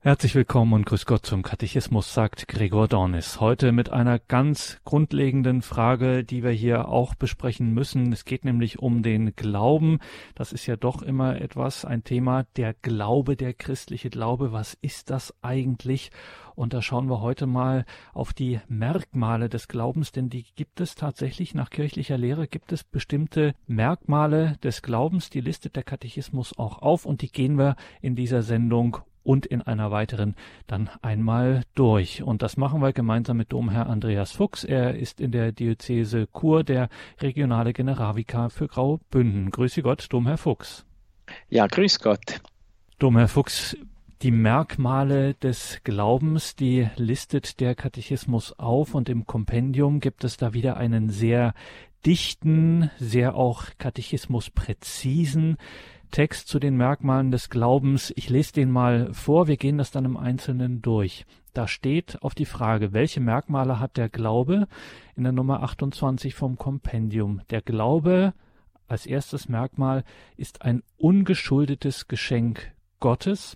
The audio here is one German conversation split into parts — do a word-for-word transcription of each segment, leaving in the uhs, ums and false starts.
Herzlich willkommen und grüß Gott zum Katechismus, sagt Gregor Dornis. Heute mit einer ganz grundlegenden Frage, die wir hier auch besprechen müssen. Es geht nämlich um den Glauben. Das ist ja doch immer etwas, ein Thema, der Glaube, der christliche Glaube. Was ist das eigentlich? Und da schauen wir heute mal auf die Merkmale des Glaubens, denn die gibt es tatsächlich nach kirchlicher Lehre, gibt es bestimmte Merkmale des Glaubens, die listet der Katechismus auch auf und die gehen wir in dieser Sendung und in einer weiteren dann einmal durch. Und das machen wir gemeinsam mit Domherr Andreas Fuchs. Er ist in der Diözese Chur der regionale Generalvikar für Graubünden. Grüße Gott, Domherr Fuchs. Ja, grüß Gott. Domherr Fuchs, die Merkmale des Glaubens, die listet der Katechismus auf und im Kompendium gibt es da wieder einen sehr dichten, sehr auch katechismuspräzisen Text zu den Merkmalen des Glaubens. Ich lese den mal vor, wir gehen das dann im Einzelnen durch. Da steht auf die Frage, welche Merkmale hat der Glaube, in der Nummer achtundzwanzig vom Kompendium. Der Glaube als erstes Merkmal ist ein ungeschuldetes Geschenk Gottes.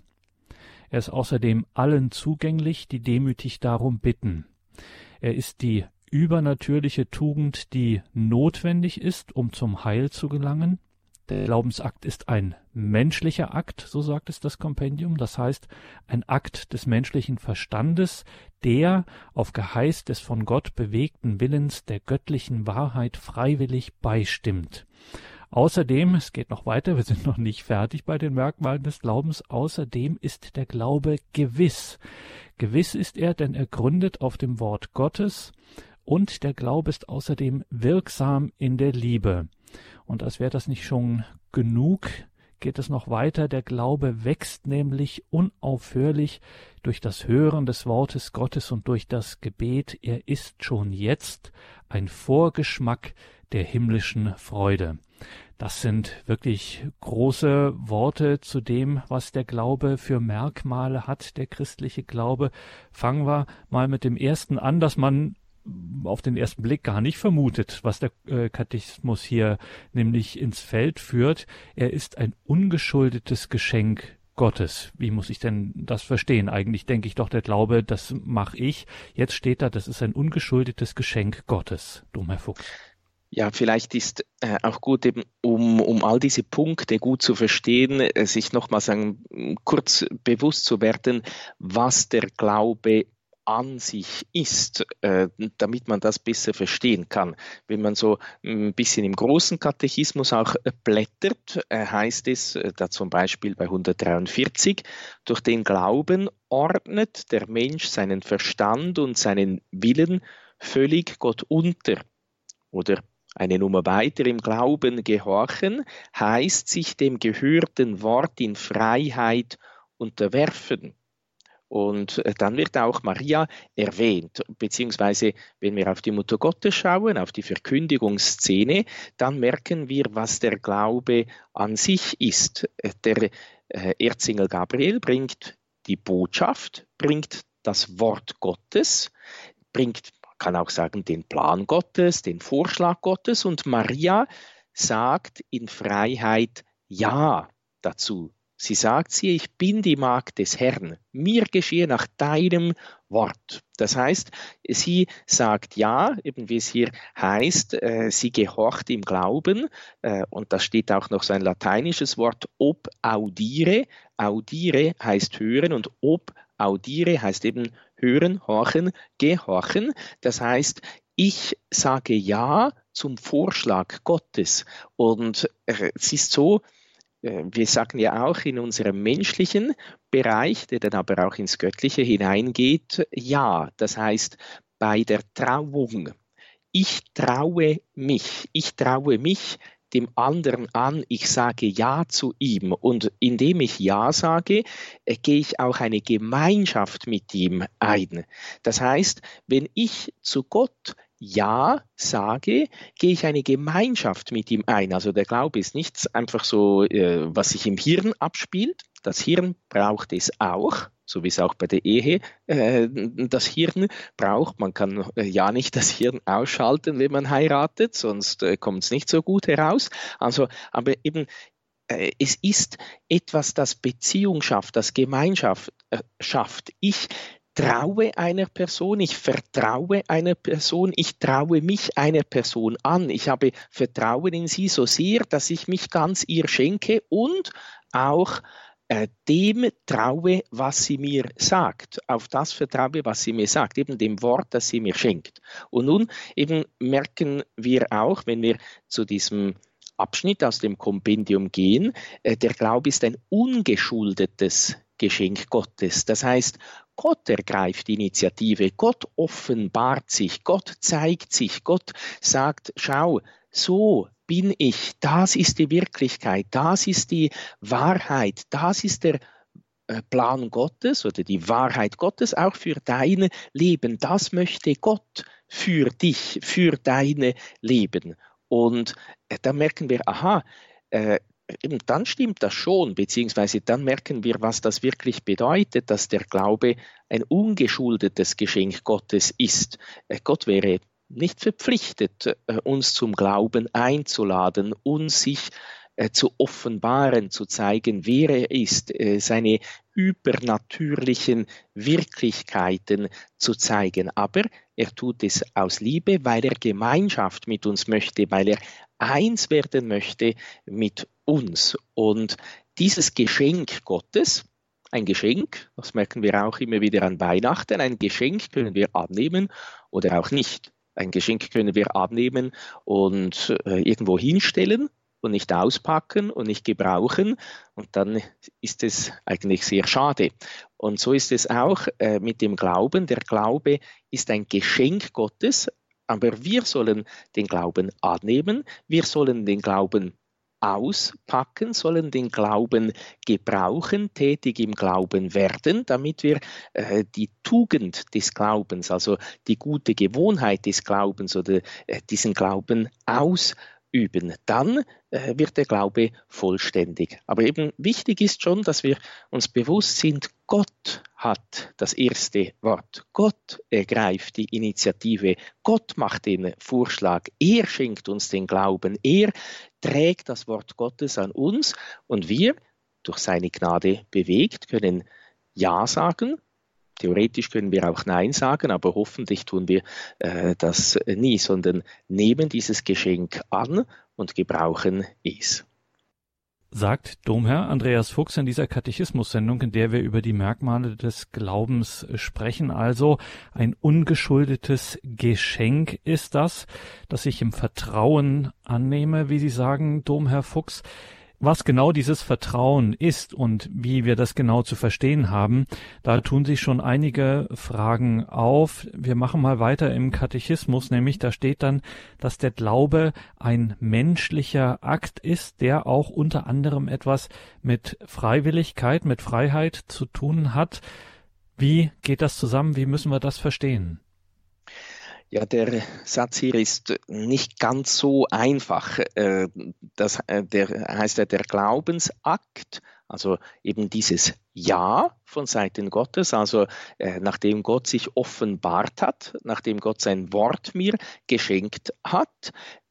Er ist außerdem allen zugänglich, die demütig darum bitten. Er ist die übernatürliche Tugend, die notwendig ist, um zum Heil zu gelangen. Der Glaubensakt ist ein menschlicher Akt, so sagt es das Kompendium, das heißt ein Akt des menschlichen Verstandes, der auf Geheiß des von Gott bewegten Willens der göttlichen Wahrheit freiwillig beistimmt. Außerdem, es geht noch weiter, wir sind noch nicht fertig bei den Merkmalen des Glaubens, außerdem ist der Glaube gewiss. Gewiss ist er, denn er gründet auf dem Wort Gottes und der Glaube ist außerdem wirksam in der Liebe. Und als wäre das nicht schon genug, geht es noch weiter. Der Glaube wächst nämlich unaufhörlich durch das Hören des Wortes Gottes und durch das Gebet. Er ist schon jetzt ein Vorgeschmack der himmlischen Freude. Das sind wirklich große Worte zu dem, was der Glaube für Merkmale hat, der christliche Glaube. Fangen wir mal mit dem ersten an, dass man auf den ersten Blick gar nicht vermutet, was der äh, Katechismus hier nämlich ins Feld führt. Er ist ein ungeschuldetes Geschenk Gottes. Wie muss ich denn das verstehen? Eigentlich denke ich doch, der Glaube, das mache ich. Jetzt steht da, das ist ein ungeschuldetes Geschenk Gottes. Domherr Fuchs. Ja, vielleicht ist äh, auch gut, eben um, um all diese Punkte gut zu verstehen, äh, sich nochmal sagen, kurz bewusst zu werden, was der Glaube an sich ist, äh, damit man das besser verstehen kann. Wenn man so ein bisschen im großen Katechismus auch äh, blättert, äh, heißt es äh, da zum Beispiel bei hundertdreiundvierzig, durch den Glauben ordnet der Mensch seinen Verstand und seinen Willen völlig Gott unter. Oder eine Nummer weiter, im Glauben gehorchen, heißt sich dem gehörten Wort in Freiheit unterwerfen. Und dann wird auch Maria erwähnt, beziehungsweise wenn wir auf die Mutter Gottes schauen, auf die Verkündigungsszene, dann merken wir, was der Glaube an sich ist. Der Erzengel Gabriel bringt die Botschaft, bringt das Wort Gottes, bringt, man kann auch sagen, den Plan Gottes, den Vorschlag Gottes, und Maria sagt in Freiheit Ja dazu. Sie sagt sie, ich bin die Magd des Herrn, mir geschehe nach deinem Wort. Das heißt, sie sagt ja, eben wie es hier heißt, äh, sie gehorcht im Glauben, äh, und da steht auch noch so ein lateinisches Wort, ob audire. Audire heißt hören und ob audire heißt eben hören, horchen, gehorchen. Das heißt, ich sage ja zum Vorschlag Gottes. Und äh, es ist so, wir sagen ja auch in unserem menschlichen Bereich, der dann aber auch ins Göttliche hineingeht, ja. Das heißt, bei der Trauung, ich traue mich, ich traue mich dem anderen an, ich sage Ja zu ihm. Und indem ich Ja sage, äh, gehe ich auch eine Gemeinschaft mit ihm ein. Das heißt, wenn ich zu Gott Ja sage, gehe ich eine Gemeinschaft mit ihm ein. Also der Glaube ist nichts einfach so, äh, was sich im Hirn abspielt. Das Hirn braucht es auch, so wie es auch bei der Ehe äh, das Hirn braucht. Man kann äh, ja nicht das Hirn ausschalten, wenn man heiratet, sonst äh, kommt es nicht so gut heraus. Also, aber eben äh, es ist etwas, das Beziehung schafft, das Gemeinschaft äh, schafft. Ich traue einer Person, ich vertraue einer Person, ich traue mich einer Person an. Ich habe Vertrauen in sie so sehr, dass ich mich ganz ihr schenke und auch äh, dem traue, was sie mir sagt. Auf das vertraue, was sie mir sagt, eben dem Wort, das sie mir schenkt. Und nun eben merken wir auch, wenn wir zu diesem Abschnitt aus dem Kompendium gehen, äh, der Glaube ist ein ungeschuldetes Geschenk Gottes. Das heißt, Gott ergreift die Initiative, Gott offenbart sich, Gott zeigt sich, Gott sagt, schau, so bin ich, das ist die Wirklichkeit, das ist die Wahrheit, das ist der Plan Gottes oder die Wahrheit Gottes auch für dein Leben. Das möchte Gott für dich, für dein Leben. Und äh, da merken wir, aha, äh, eben dann stimmt das schon, beziehungsweise dann merken wir, was das wirklich bedeutet, dass der Glaube ein ungeschuldetes Geschenk Gottes ist. Äh, Gott wäre nicht verpflichtet, äh, uns zum Glauben einzuladen, uns sich äh, zu offenbaren, zu zeigen, wer er ist, äh, seine übernatürlichen Wirklichkeiten zu zeigen. Aber er tut es aus Liebe, weil er Gemeinschaft mit uns möchte, weil er eins werden möchte mit uns. Und dieses Geschenk Gottes, ein Geschenk, das merken wir auch immer wieder an Weihnachten, ein Geschenk können wir annehmen oder auch nicht. Ein Geschenk können wir annehmen und äh, irgendwo hinstellen und nicht auspacken und nicht gebrauchen. Und dann ist es eigentlich sehr schade. Und so ist es auch äh, mit dem Glauben. Der Glaube ist ein Geschenk Gottes, aber wir sollen den Glauben annehmen. Wir sollen den Glauben auspacken, sollen den Glauben gebrauchen, tätig im Glauben werden, damit wir äh, die Tugend des Glaubens, also die gute Gewohnheit des Glaubens oder äh, diesen Glauben ausüben. Üben. Dann äh, wird der Glaube vollständig. Aber eben wichtig ist schon, dass wir uns bewusst sind, Gott hat das erste Wort. Gott ergreift die Initiative. Gott macht den Vorschlag. Er schenkt uns den Glauben. Er trägt das Wort Gottes an uns und wir, durch seine Gnade bewegt, können Ja sagen. Theoretisch können wir auch Nein sagen, aber hoffentlich tun wir äh, das nie, sondern nehmen dieses Geschenk an und gebrauchen es. Sagt Domherr Andreas Fuchs in dieser Katechismus-Sendung, in der wir über die Merkmale des Glaubens sprechen. Also ein ungeschuldetes Geschenk ist das, das ich im Vertrauen annehme, wie Sie sagen, Domherr Fuchs. Was genau dieses Vertrauen ist und wie wir das genau zu verstehen haben, da tun sich schon einige Fragen auf. Wir machen mal weiter im Katechismus, nämlich da steht dann, dass der Glaube ein menschlicher Akt ist, der auch unter anderem etwas mit Freiwilligkeit, mit Freiheit zu tun hat. Wie geht das zusammen? Wie müssen wir das verstehen? Ja, der Satz hier ist nicht ganz so einfach. Das, der heißt ja der Glaubensakt, also eben dieses Ja von Seiten Gottes, also nachdem Gott sich offenbart hat, nachdem Gott sein Wort mir geschenkt hat,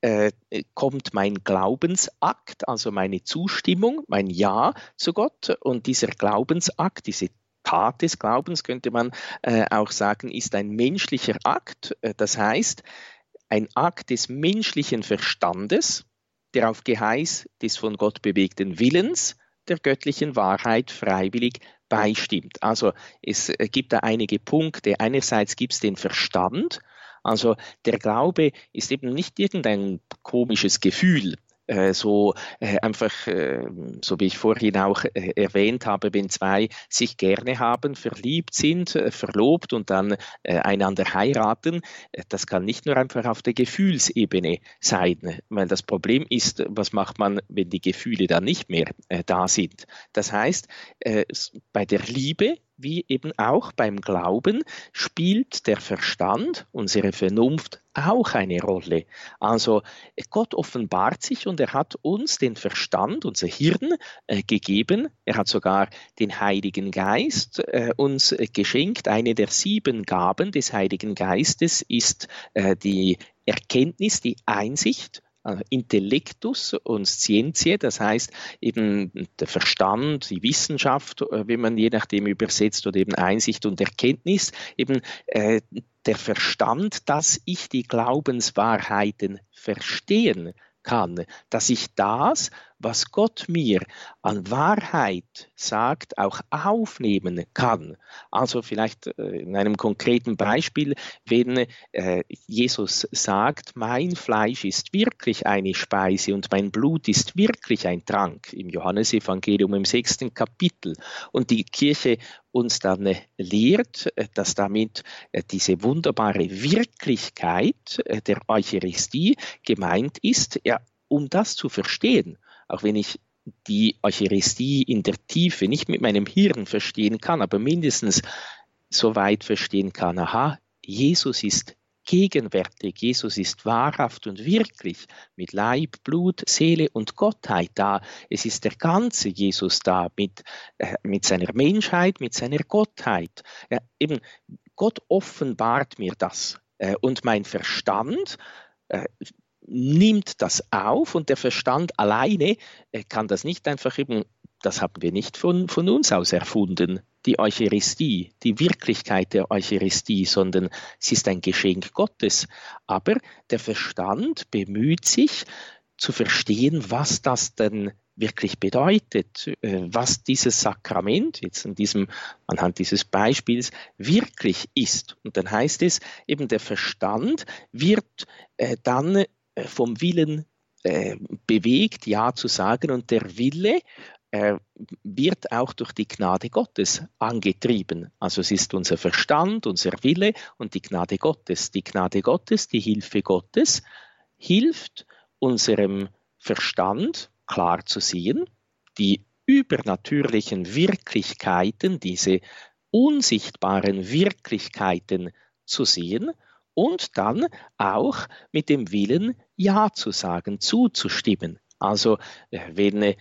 kommt mein Glaubensakt, also meine Zustimmung, mein Ja zu Gott, und dieser Glaubensakt, diese Tat des Glaubens, könnte man äh, auch sagen, ist ein menschlicher Akt. Das heißt, ein Akt des menschlichen Verstandes, der auf Geheiß des von Gott bewegten Willens der göttlichen Wahrheit freiwillig beistimmt. Also es gibt da einige Punkte. Einerseits gibt es den Verstand. Also der Glaube ist eben nicht irgendein komisches Gefühl. So äh, einfach, äh, so wie ich vorhin auch äh, erwähnt habe, wenn zwei sich gerne haben, verliebt sind, äh, verlobt und dann äh, einander heiraten, äh, das kann nicht nur einfach auf der Gefühlsebene sein, weil das Problem ist, was macht man, wenn die Gefühle dann nicht mehr äh, da sind. Das heißt, äh, bei der Liebe wie eben auch beim Glauben spielt der Verstand, unsere Vernunft, auch eine Rolle. Also Gott offenbart sich und er hat uns den Verstand, unser Hirn äh, gegeben. Er hat sogar den Heiligen Geist äh, uns äh, geschenkt. Eine der sieben Gaben des Heiligen Geistes ist äh, die Erkenntnis, die Einsicht. also Intellectus und Scientia, das heißt eben der Verstand, die Wissenschaft, wenn man je nachdem übersetzt, oder eben Einsicht und Erkenntnis, eben äh, der Verstand, dass ich die Glaubenswahrheiten verstehen kann, dass ich das, was Gott mir an Wahrheit sagt, auch aufnehmen kann. Also vielleicht in einem konkreten Beispiel, wenn äh, Jesus sagt, mein Fleisch ist wirklich eine Speise und mein Blut ist wirklich ein Trank, im Johannesevangelium im sechsten Kapitel, und die Kirche uns dann äh, lehrt, äh, dass damit äh, diese wunderbare Wirklichkeit äh, der Eucharistie gemeint ist, ja, um das zu verstehen, auch wenn ich die Eucharistie in der Tiefe nicht mit meinem Hirn verstehen kann, aber mindestens so weit verstehen kann, aha, Jesus ist gegenwärtig, Jesus ist wahrhaft und wirklich mit Leib, Blut, Seele und Gottheit da. Es ist der ganze Jesus da mit, äh, mit seiner Menschheit, mit seiner Gottheit. Ja, eben, Gott offenbart mir das äh, und mein Verstand äh, nimmt das auf, und der Verstand alleine äh, kann das nicht einfach eben, das haben wir nicht von, von uns aus erfunden, die Eucharistie, die Wirklichkeit der Eucharistie, sondern es ist ein Geschenk Gottes. Aber der Verstand bemüht sich zu verstehen, was das denn wirklich bedeutet, äh, was dieses Sakrament jetzt an diesem, anhand dieses Beispiels wirklich ist. Und dann heißt es eben, der Verstand wird äh, dann vom Willen äh, bewegt, Ja zu sagen, und der Wille äh, wird auch durch die Gnade Gottes angetrieben. Also es ist unser Verstand, unser Wille und die Gnade Gottes. Die Gnade Gottes, die Hilfe Gottes, hilft unserem Verstand klar zu sehen, die übernatürlichen Wirklichkeiten, diese unsichtbaren Wirklichkeiten zu sehen, und dann auch mit dem Willen, Ja zu sagen, zuzustimmen. Also wenn äh,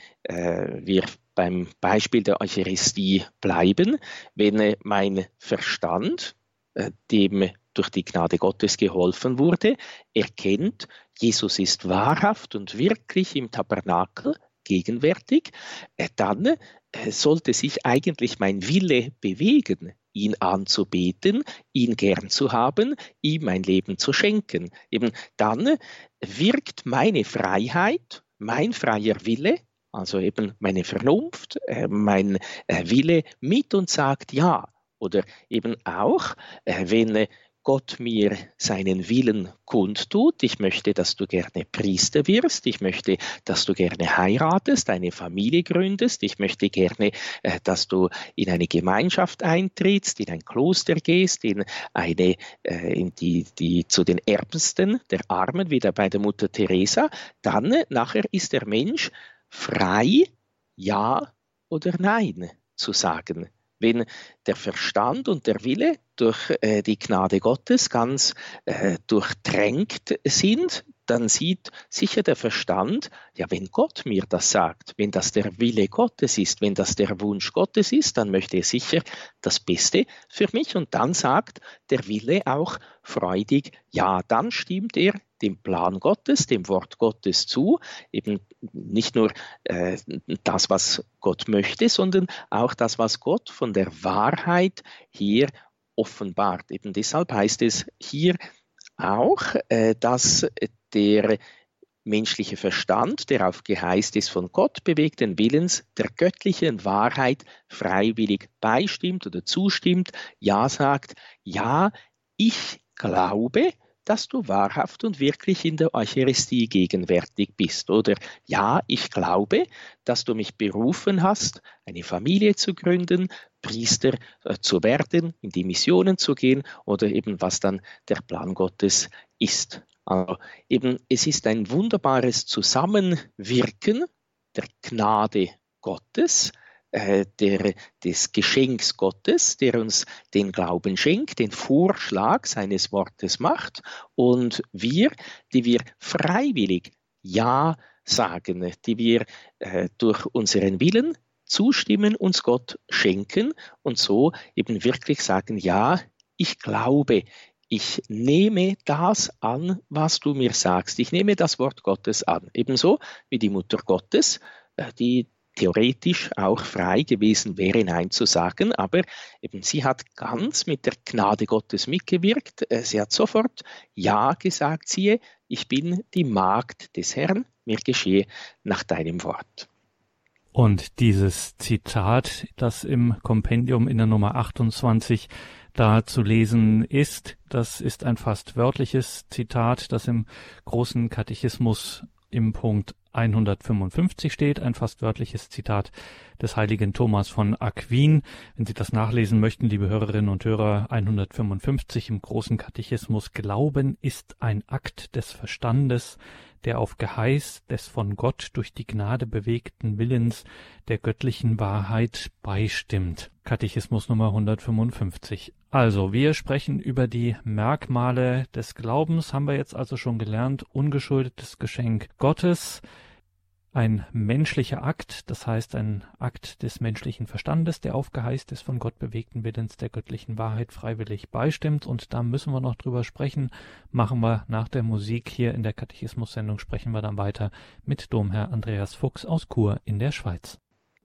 wir beim Beispiel der Eucharistie bleiben, wenn äh, mein Verstand, äh, dem durch die Gnade Gottes geholfen wurde, erkennt, Jesus ist wahrhaft und wirklich im Tabernakel gegenwärtig, äh, dann äh, sollte sich eigentlich mein Wille bewegen, ihn anzubeten, ihn gern zu haben, ihm mein Leben zu schenken. Eben dann wirkt meine Freiheit, mein freier Wille, also eben meine Vernunft, äh, mein äh, Wille mit und sagt Ja. Oder eben auch, äh, wenn äh, Gott mir seinen Willen kundtut, ich möchte, dass du gerne Priester wirst, ich möchte, dass du gerne heiratest, eine Familie gründest, ich möchte gerne, äh, dass du in eine Gemeinschaft eintrittst, in ein Kloster gehst, in eine, äh, in die, die zu den Ärmsten der Armen, wieder bei der Mutter Teresa, dann äh, nachher ist der Mensch frei, Ja oder Nein zu sagen. Wenn der Verstand und der Wille durch äh, die Gnade Gottes ganz äh, durchtränkt sind, dann sieht sicher der Verstand, ja, wenn Gott mir das sagt, wenn das der Wille Gottes ist, wenn das der Wunsch Gottes ist, dann möchte er sicher das Beste für mich, und dann sagt der Wille auch freudig, ja, dann stimmt er dem Plan Gottes, dem Wort Gottes zu, eben nicht nur äh, das, was Gott möchte, sondern auch das, was Gott von der Wahrheit hier offenbart. Eben deshalb heißt es hier auch, äh, dass der menschliche Verstand, der auf Geheiß des von Gott bewegten Willens der göttlichen Wahrheit freiwillig beistimmt oder zustimmt, Ja sagt, ja, ich glaube, dass du wahrhaft und wirklich in der Eucharistie gegenwärtig bist. Oder ja, ich glaube, dass du mich berufen hast, eine Familie zu gründen, Priester äh, zu werden, in die Missionen zu gehen, oder eben was dann der Plan Gottes ist. Also eben, es ist ein wunderbares Zusammenwirken der Gnade Gottes, äh, der, des Geschenks Gottes, der uns den Glauben schenkt, den Vorschlag seines Wortes macht, und wir, die wir freiwillig Ja sagen, die wir äh, durch unseren Willen zustimmen, uns Gott schenken und so eben wirklich sagen, ja, ich glaube, ich nehme das an, was du mir sagst. Ich nehme das Wort Gottes an. Ebenso wie die Mutter Gottes, die theoretisch auch frei gewesen wäre, Nein zu sagen, aber eben sie hat ganz mit der Gnade Gottes mitgewirkt. Sie hat sofort Ja gesagt, siehe, ich bin die Magd des Herrn, mir geschehe nach deinem Wort. Und dieses Zitat, das im Kompendium in der Nummer achtundzwanzig da zu lesen ist, das ist ein fast wörtliches Zitat, das im Großen Katechismus im Punkt hundertfünfundfünfzig steht, ein fast wörtliches Zitat des heiligen Thomas von Aquin. Wenn Sie das nachlesen möchten, liebe Hörerinnen und Hörer, hundertfünfundfünfzig im Großen Katechismus: Glauben ist ein Akt des Verstandes, der auf Geheiß des von Gott durch die Gnade bewegten Willens der göttlichen Wahrheit beistimmt. Katechismus Nummer hundertfünfundfünfzig. Also, wir sprechen über die Merkmale des Glaubens, haben wir jetzt also schon gelernt. Ungeschuldetes Geschenk Gottes, ein menschlicher Akt, das heißt ein Akt des menschlichen Verstandes, der auf Geheiß des von Gott bewegten Willens der göttlichen Wahrheit freiwillig beistimmt. Und da müssen wir noch drüber sprechen. Machen wir nach der Musik hier in der Katechismus-Sendung, sprechen wir dann weiter mit Domherr Andreas Fuchs aus Chur in der Schweiz.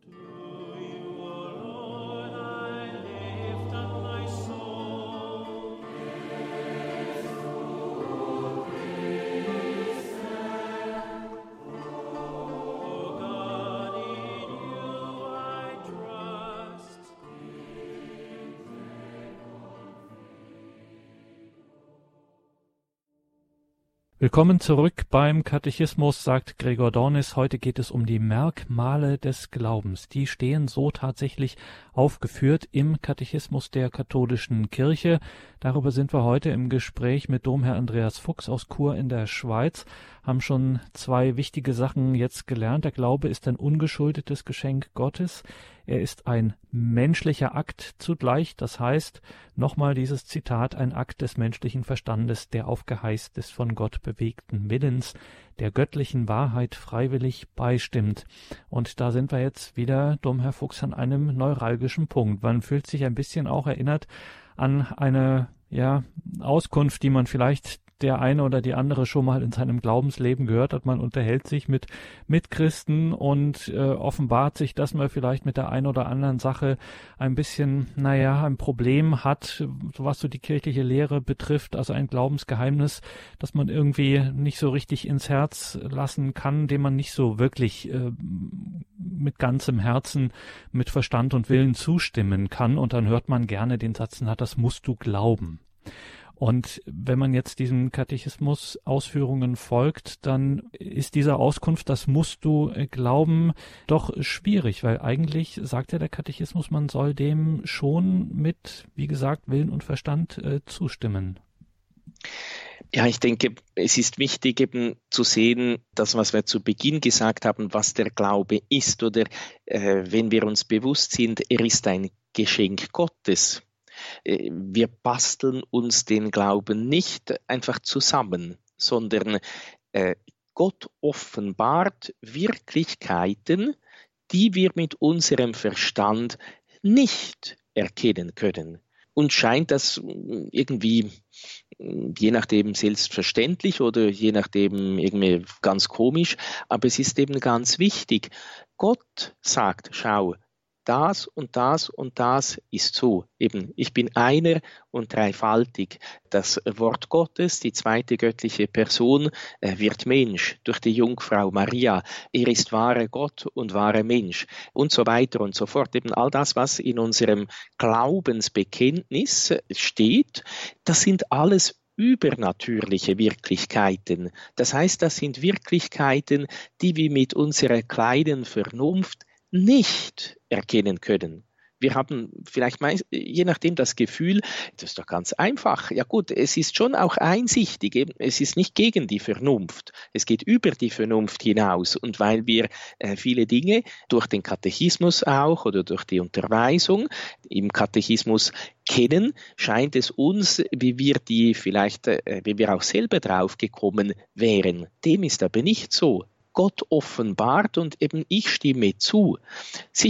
Willkommen zurück beim Katechismus, sagt Gregor Dornis. Heute geht es um die Merkmale des Glaubens. Die stehen so tatsächlich aufgeführt im Katechismus der katholischen Kirche. Darüber sind wir heute im Gespräch mit Domherr Andreas Fuchs aus Chur in der Schweiz, haben schon zwei wichtige Sachen jetzt gelernt. Der Glaube ist ein ungeschuldetes Geschenk Gottes. Er ist ein menschlicher Akt zugleich, das heißt, nochmal dieses Zitat, ein Akt des menschlichen Verstandes, der auf Geheiß des von Gott bewegten Willens der göttlichen Wahrheit freiwillig beistimmt. Und da sind wir jetzt wieder, Domherr Fuchs, an einem neuralgischen Punkt. Man fühlt sich ein bisschen auch erinnert an eine ja, Auskunft, die man vielleicht der eine oder die andere schon mal in seinem Glaubensleben gehört hat. Man unterhält sich mit Mitchristen und äh, offenbart sich, dass man vielleicht mit der einen oder anderen Sache ein bisschen, naja, ein Problem hat, was so die kirchliche Lehre betrifft, also ein Glaubensgeheimnis, das man irgendwie nicht so richtig ins Herz lassen kann, dem man nicht so wirklich äh, mit ganzem Herzen, mit Verstand und Willen zustimmen kann. Und dann hört man gerne den Satz, na, das musst du glauben. Und wenn man jetzt diesen Katechismus-Ausführungen folgt, dann ist diese Auskunft, das musst du glauben, doch schwierig, weil eigentlich sagt ja der Katechismus, man soll dem schon mit, wie gesagt, Willen und Verstand äh, zustimmen. Ja, ich denke, es ist wichtig eben zu sehen, das, was wir zu Beginn gesagt haben, was der Glaube ist, oder äh, wenn wir uns bewusst sind, er ist ein Geschenk Gottes. Wir basteln uns den Glauben nicht einfach zusammen, sondern äh, Gott offenbart Wirklichkeiten, die wir mit unserem Verstand nicht erkennen können. Uns scheint das irgendwie, je nachdem selbstverständlich oder je nachdem irgendwie ganz komisch, aber es ist eben ganz wichtig. Gott sagt, schau, das und das und das ist so. Eben, ich bin einer und dreifaltig. Das Wort Gottes, die zweite göttliche Person, wird Mensch durch die Jungfrau Maria. Er ist wahrer Gott und wahrer Mensch und so weiter und so fort. Eben all das, was in unserem Glaubensbekenntnis steht, das sind alles übernatürliche Wirklichkeiten. Das heißt, das sind Wirklichkeiten, die wir mit unserer kleinen Vernunft nicht erkennen können. Wir haben vielleicht meist, je nachdem das Gefühl, das ist doch ganz einfach. Ja gut, es ist schon auch einsichtig, eben, es ist nicht gegen die Vernunft, es geht über die Vernunft hinaus. Und weil wir äh, viele Dinge durch den Katechismus auch oder durch die Unterweisung im Katechismus kennen, scheint es uns, wie wir die vielleicht, äh, wie wir auch selber drauf gekommen wären. Dem ist aber nicht so. Gott offenbart und eben ich stimme zu. Sicher,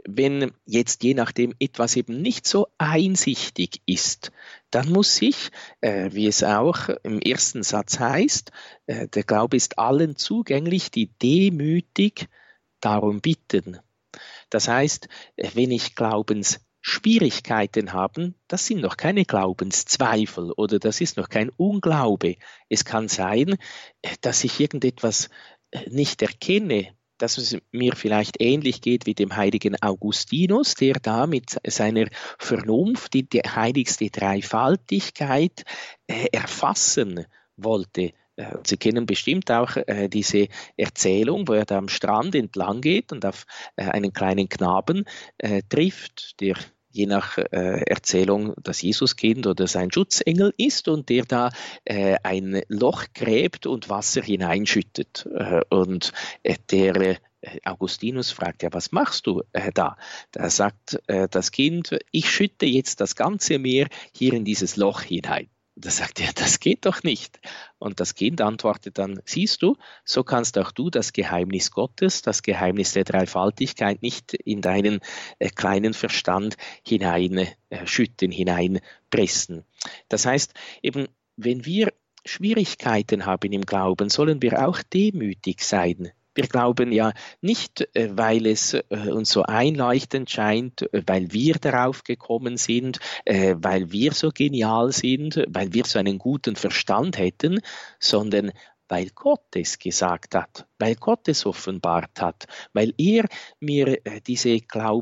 wenn jetzt je nachdem etwas eben nicht so einsichtig ist, dann muss ich, äh, wie es auch im ersten Satz heißt, äh, der Glaube ist allen zugänglich, die demütig darum bitten. Das heißt, wenn ich Glaubensschwierigkeiten habe, das sind noch keine Glaubenszweifel oder das ist noch kein Unglaube. Es kann sein, dass ich irgendetwas nicht erkenne, dass es mir vielleicht ähnlich geht wie dem heiligen Augustinus, der da mit seiner Vernunft die, die heiligste Dreifaltigkeit äh, erfassen wollte. Sie kennen bestimmt auch äh, diese Erzählung, wo er da am Strand entlang geht und auf äh, einen kleinen Knaben äh, trifft, der je nach äh, Erzählung das Jesuskind oder sein Schutzengel ist und der da äh, ein Loch gräbt und Wasser hineinschüttet. Äh, und äh, der äh, Augustinus fragt, ja, was machst du äh, da? Da sagt äh, das Kind, ich schütte jetzt das ganze Meer hier in dieses Loch hinein. Da sagt er, das geht doch nicht. Und das Kind antwortet dann, siehst du, so kannst auch du das Geheimnis Gottes, das Geheimnis der Dreifaltigkeit nicht in deinen äh, kleinen Verstand hineinschütten, äh, hineinpressen. Das heißt, eben, wenn wir Schwierigkeiten haben im Glauben, sollen wir auch demütig sein. Wir glauben ja nicht, weil es uns so einleuchtend scheint, weil wir darauf gekommen sind, weil wir so genial sind, weil wir so einen guten Verstand hätten, sondern weil Gott es gesagt hat, weil Gott es offenbart hat, weil er mir diese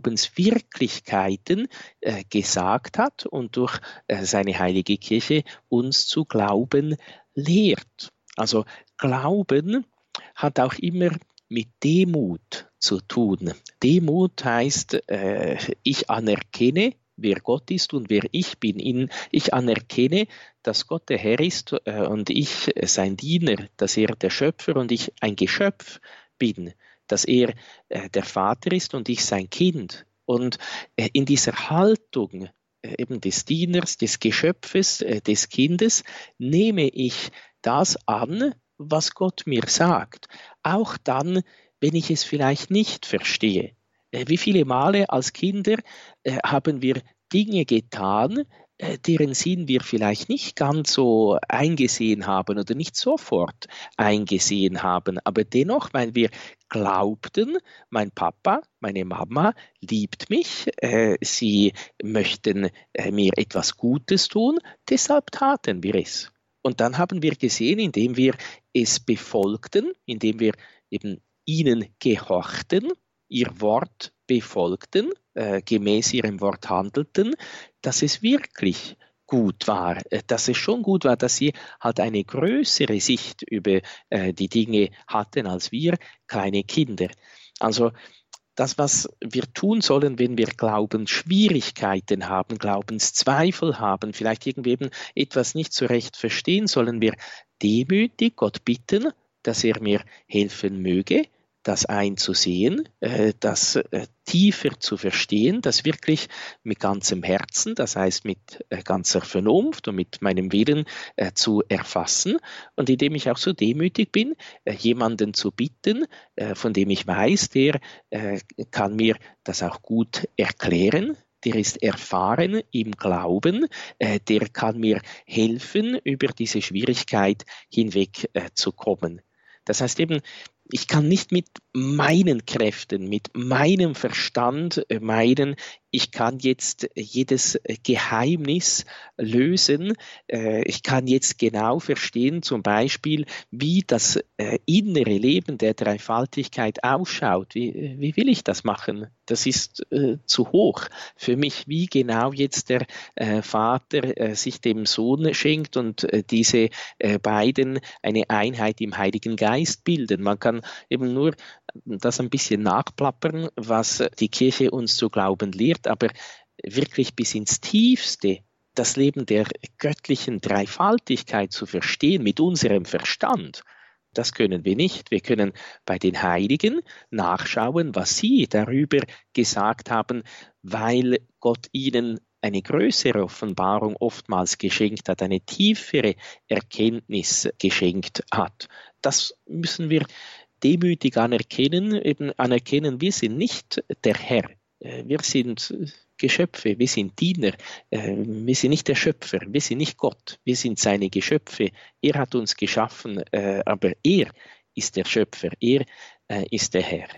Glaubenswirklichkeiten gesagt hat und durch seine heilige Kirche uns zu glauben lehrt. Also Glauben hat auch immer mit Demut zu tun. Demut heißt, äh, ich anerkenne, wer Gott ist und wer ich bin. Ich anerkenne, dass Gott der Herr ist äh, und ich sein Diener, dass er der Schöpfer und ich ein Geschöpf bin, dass er äh, der Vater ist und ich sein Kind. Und äh, in dieser Haltung äh, eben des Dieners, des Geschöpfes, äh, des Kindes, nehme ich das an, was Gott mir sagt, auch dann, wenn ich es vielleicht nicht verstehe. Wie viele Male als Kinder äh, haben wir Dinge getan, äh, deren Sinn wir vielleicht nicht ganz so eingesehen haben oder nicht sofort eingesehen haben, aber dennoch, weil wir glaubten, mein Papa, meine Mama liebt mich, äh, sie möchten äh, mir etwas Gutes tun, deshalb taten wir es. Und dann haben wir gesehen, indem wir es befolgten, indem wir eben ihnen gehorchten, ihr Wort befolgten, äh, gemäß ihrem Wort handelten, dass es wirklich gut war, äh, dass es schon gut war, dass sie halt eine größere Sicht über äh, die Dinge hatten als wir kleine Kinder. Also das, was wir tun sollen, wenn wir Glaubensschwierigkeiten haben, Glaubenszweifel haben, vielleicht irgendwie eben etwas nicht so recht verstehen, sollen wir demütig Gott bitten, dass er mir helfen möge, das einzusehen, äh, das äh, tiefer zu verstehen, das wirklich mit ganzem Herzen, das heißt mit äh, ganzer Vernunft und mit meinem Willen äh, zu erfassen und indem ich auch so demütig bin, äh, jemanden zu bitten, äh, von dem ich weiß, der äh, kann mir das auch gut erklären, der ist erfahren im Glauben, äh, der kann mir helfen, über diese Schwierigkeit hinweg äh, zu kommen. Das heißt eben, ich kann nicht mit meinen Kräften, mit meinem Verstand meinen, ich kann jetzt jedes Geheimnis lösen. Ich kann jetzt genau verstehen, zum Beispiel, wie das innere Leben der Dreifaltigkeit ausschaut. Wie, wie will ich das machen? Das ist äh, zu hoch für mich, wie genau jetzt der äh, Vater äh, sich dem Sohn schenkt und äh, diese äh, beiden eine Einheit im Heiligen Geist bilden. Man kann eben nur das ein bisschen nachplappern, was die Kirche uns zu glauben lehrt, aber wirklich bis ins Tiefste das Leben der göttlichen Dreifaltigkeit zu verstehen mit unserem Verstand, das können wir nicht. Wir können bei den Heiligen nachschauen, was sie darüber gesagt haben, weil Gott ihnen eine größere Offenbarung oftmals geschenkt hat, eine tiefere Erkenntnis geschenkt hat. Das müssen wir demütig anerkennen, eben anerkennen, wir sind nicht der Herr. Wir sind Geschöpfe, wir sind Diener, wir sind nicht der Schöpfer, wir sind nicht Gott, wir sind seine Geschöpfe. Er hat uns geschaffen, aber er ist der Schöpfer, er ist der Herr.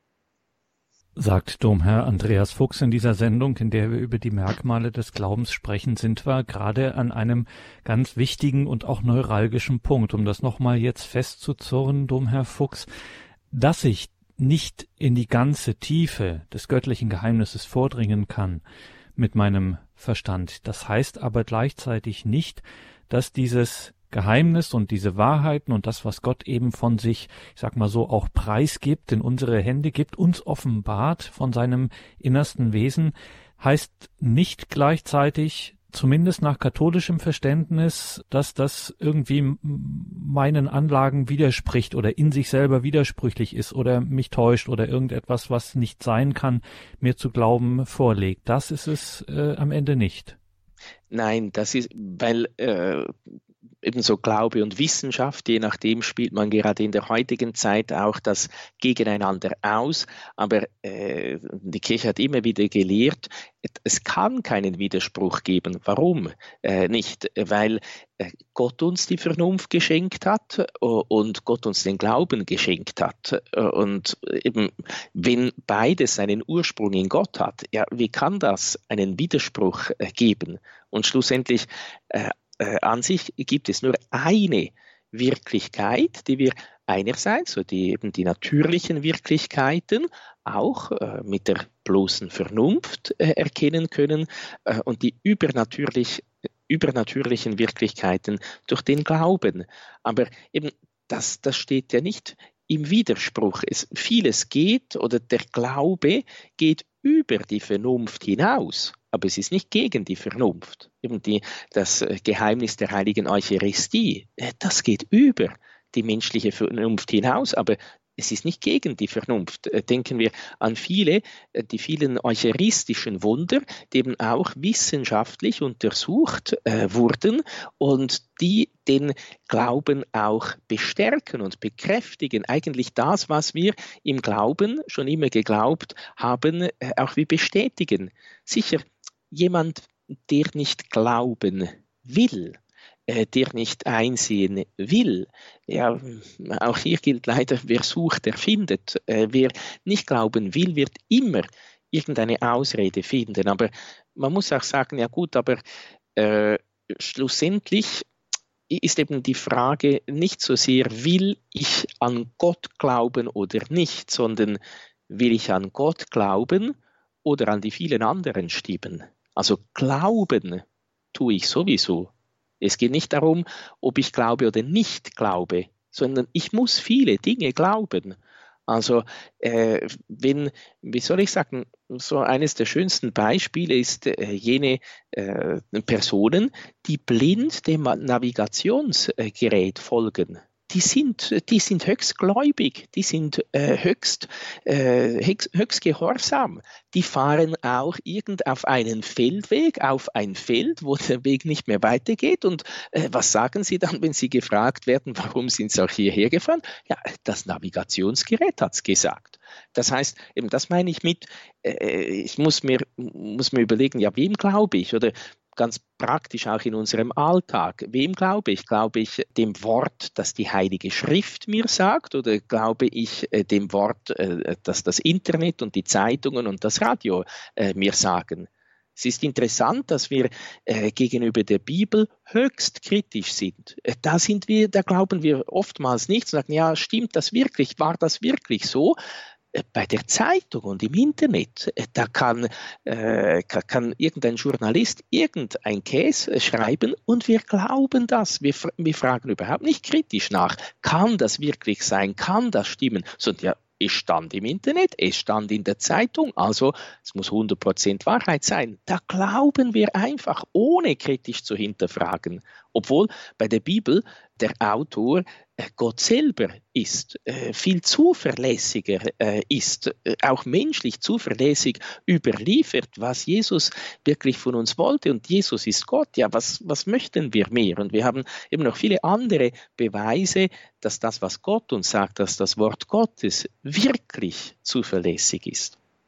Sagt Domherr Andreas Fuchs in dieser Sendung, in der wir über die Merkmale des Glaubens sprechen, sind wir gerade an einem ganz wichtigen und auch neuralgischen Punkt. Um das nochmal jetzt festzuzurren, Domherr Fuchs, dass ich nicht in die ganze Tiefe des göttlichen Geheimnisses vordringen kann mit meinem Verstand. Das heißt aber gleichzeitig nicht, dass dieses Geheimnis und diese Wahrheiten und das, was Gott eben von sich, ich sag mal so, auch preisgibt, in unsere Hände gibt, uns offenbart von seinem innersten Wesen, heißt nicht gleichzeitig, zumindest nach katholischem Verständnis, dass das irgendwie meinen Anlagen widerspricht oder in sich selber widersprüchlich ist oder mich täuscht oder irgendetwas, was nicht sein kann, mir zu glauben vorlegt. Das ist es äh, am Ende nicht. Nein, das ist, weil äh, ebenso Glaube und Wissenschaft, je nachdem spielt man gerade in der heutigen Zeit auch das gegeneinander aus. Aber äh, die Kirche hat immer wieder gelehrt, es kann keinen Widerspruch geben. Warum äh, nicht? Weil äh, Gott uns die Vernunft geschenkt hat und Gott uns den Glauben geschenkt hat. Und eben, wenn beides einen Ursprung in Gott hat, ja, wie kann das einen Widerspruch äh, geben? Und schlussendlich äh, äh, an sich gibt es nur eine Wirklichkeit, die wir einerseits, so die, eben die natürlichen Wirklichkeiten, auch äh, mit der bloßen Vernunft äh, erkennen können äh, und die übernatürlich, übernatürlichen Wirklichkeiten durch den Glauben. Aber eben das, das steht ja nicht im Widerspruch. Es, vieles geht oder der Glaube geht über die Vernunft hinaus. Aber es ist nicht gegen die Vernunft. Eben die, das Geheimnis der heiligen Eucharistie, das geht über die menschliche Vernunft hinaus, aber es ist nicht gegen die Vernunft. Denken wir an viele, die vielen eucharistischen Wunder, die eben auch wissenschaftlich untersucht äh, wurden und die den Glauben auch bestärken und bekräftigen. Eigentlich das, was wir im Glauben schon immer geglaubt haben, äh, auch wie bestätigen. Sicher, jemand, der nicht glauben will, der nicht einsehen will. Ja, auch hier gilt leider, wer sucht, der findet. Wer nicht glauben will, wird immer irgendeine Ausrede finden. Aber man muss auch sagen, ja gut, aber äh, schlussendlich ist eben die Frage nicht so sehr, will ich an Gott glauben oder nicht, sondern will ich an Gott glauben oder an die vielen anderen Stimmen. Also glauben tue ich sowieso. Es geht nicht darum, ob ich glaube oder nicht glaube, sondern ich muss viele Dinge glauben. Also äh, wenn, wie soll ich sagen, so eines der schönsten Beispiele ist äh, jene äh, Personen, die blind dem Navigationsgerät folgen. Die sind, die sind höchst gläubig, die sind äh, höchst, äh, höchst, höchst gehorsam. Die fahren auch irgend auf einen Feldweg, auf ein Feld, wo der Weg nicht mehr weitergeht. Und äh, was sagen sie dann, wenn sie gefragt werden, warum sind sie auch hierher gefahren? Ja, das Navigationsgerät hat es gesagt. Das heißt, eben das meine ich mit, äh, ich muss mir, muss mir überlegen, ja, wem glaube ich? Oder ganz praktisch auch in unserem Alltag. Wem glaube ich? Glaube ich dem Wort, das die Heilige Schrift mir sagt, oder glaube ich äh, dem Wort, äh, das das Internet und die Zeitungen und das Radio äh, mir sagen? Es ist interessant, dass wir äh, gegenüber der Bibel höchst kritisch sind. Äh, da sind wir, da glauben wir oftmals nicht, sagen, ja, stimmt das wirklich? War das wirklich so? Bei der Zeitung und im Internet, da kann, äh, kann irgendein Journalist irgendein Käse schreiben und wir glauben das. Wir, wir fragen überhaupt nicht kritisch nach, kann das wirklich sein, kann das stimmen? Sondern ja, es stand im Internet, es stand in der Zeitung, also es muss hundert Prozent Wahrheit sein. Da glauben wir einfach, ohne kritisch zu hinterfragen. Obwohl bei der Bibel der Autor Gott selber ist, äh, viel zuverlässiger äh, ist, äh, auch menschlich zuverlässig überliefert, was Jesus wirklich von uns wollte. Und Jesus ist Gott. Ja, was, was möchten wir mehr? Und wir haben eben noch viele andere Beweise, dass das, was Gott uns sagt, dass das Wort Gottes wirklich zuverlässig ist.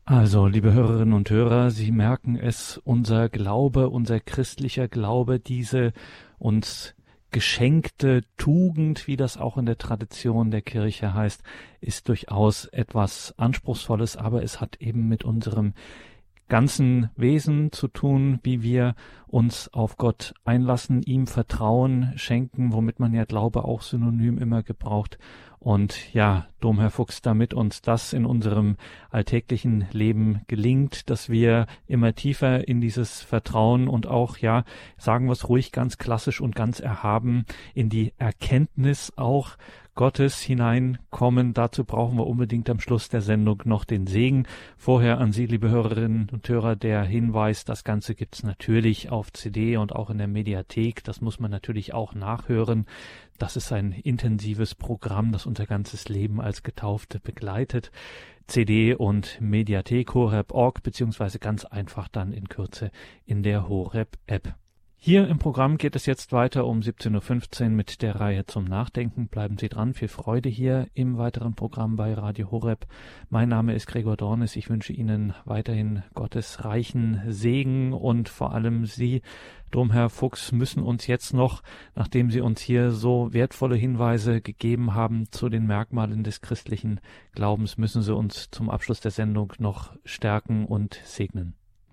Also, liebe Hörerinnen und Hörer, Sie merken es, unser Glaube, unser christlicher Glaube, diese uns geschenkte Tugend, wie das auch in der Tradition der Kirche heißt, ist durchaus etwas Anspruchsvolles, aber es hat eben mit unserem ganzen Wesen zu tun, wie wir uns auf Gott einlassen, ihm Vertrauen schenken, womit man ja Glaube auch synonym immer gebraucht. Und ja, Domherr Fuchs, damit uns das in unserem alltäglichen Leben gelingt, dass wir immer tiefer in dieses Vertrauen und auch, ja, sagen wir es ruhig ganz klassisch und ganz erhaben, in die Erkenntnis auch Gottes hineinkommen. Dazu brauchen wir unbedingt am Schluss der Sendung noch den Segen. Vorher an Sie, liebe Hörerinnen und Hörer, der Hinweis, das Ganze gibt's natürlich auf C D und auch in der Mediathek. Das muss man natürlich auch nachhören. Das ist ein intensives Programm, das unser ganzes Leben als Getaufte begleitet. C D und Mediathek horeb punkt org, beziehungsweise ganz einfach dann in Kürze in der Horeb-App. Hier im Programm geht es jetzt weiter um siebzehn Uhr fünfzehn mit der Reihe zum Nachdenken. Bleiben Sie dran, viel Freude hier im weiteren Programm bei Radio Horeb. Mein Name ist Gregor Dornis. Ich wünsche Ihnen weiterhin Gottes reichen Segen und vor allem Sie, Domherr Fuchs, müssen uns jetzt noch, nachdem Sie uns hier so wertvolle Hinweise gegeben haben zu den Merkmalen des christlichen Glaubens, müssen Sie uns zum Abschluss der Sendung noch stärken und segnen.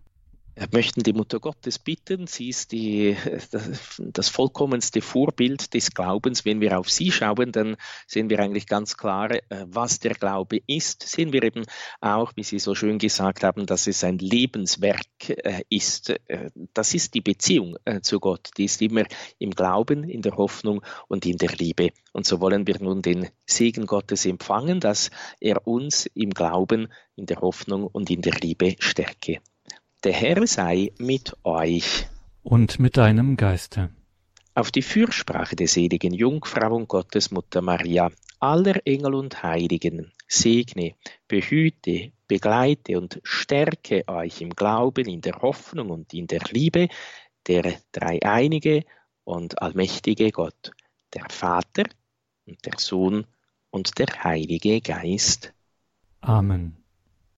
Wir möchten die Mutter Gottes bitten, sie ist die, das, das vollkommenste Vorbild des Glaubens. Wenn wir auf sie schauen, dann sehen wir eigentlich ganz klar, was der Glaube ist. Sehen wir eben auch, wie Sie so schön gesagt haben, dass es ein Lebenswerk ist. Das ist die Beziehung zu Gott, die ist immer im Glauben, in der Hoffnung und in der Liebe. Und so wollen wir nun den Segen Gottes empfangen, dass er uns im Glauben, in der Hoffnung und in der Liebe stärke. Der Herr sei mit euch. Und mit deinem Geiste. Auf die Fürsprache der seligen Jungfrau und Gottesmutter Maria, aller Engel und Heiligen, segne, behüte, begleite und stärke euch im Glauben, in der Hoffnung und in der Liebe, der dreieinige und allmächtige Gott, der Vater und der Sohn und der Heilige Geist. Amen.